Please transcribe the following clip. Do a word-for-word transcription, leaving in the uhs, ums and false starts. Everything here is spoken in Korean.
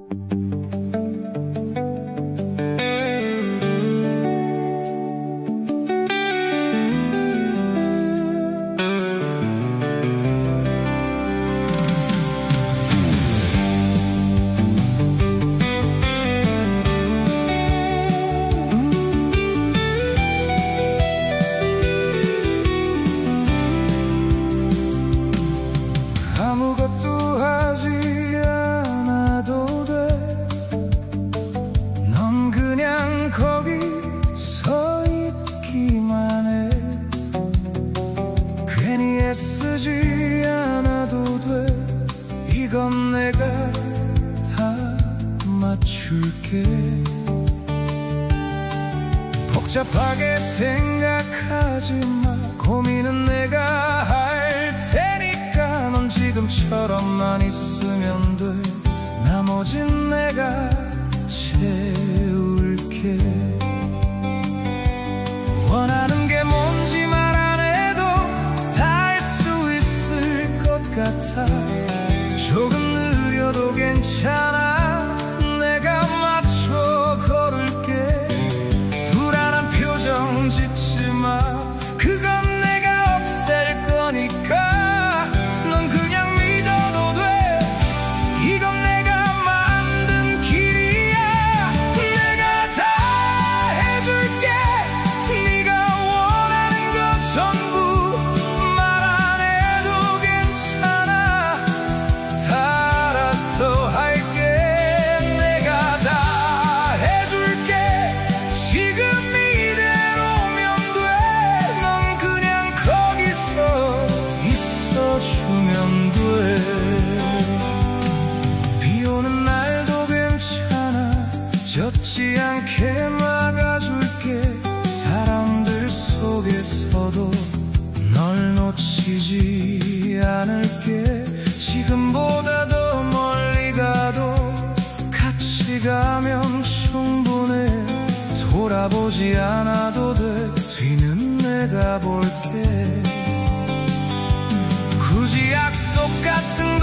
아무것도 하지 않아도 돼. 넌 그냥 거기 서 있기만 해. 괜히 애쓰지 않아도 돼. 이건 내가 다 맞출게. 복잡하게 생각하지 마. 고민은 내가 할 테니까 넌 지금처럼만 있으면 돼. 나머진 내가 채울게. 원하는 게 뭔지 말 안 해도 다 알 수 있을 것 같아. 조금 느려도 괜찮아. 내가 맞춰 걸을게. 불안한 표정 짓지 마. 그건 내가 없앨 거니까. 넌 그냥 믿어도 돼. 이건 내가 만든 길이야. 내가 다 해줄게. 네가 원하는 거 전부 말 안 해도 괜찮아. 다 알아서 할게. 내가 다 해줄게. 지금 이대로면 돼. 넌 그냥 거기서 있어주면 돼. 비 오는 날도 괜찮아. 젖지 않게 막아줄게. 사람들 속에서도 널 놓치지 않을게. 지금보다 더 멀리 가도 같이 가면 충분해. 돌아보지 않아도 돼. 뒤는 내가 볼게. 굳이 약속 같은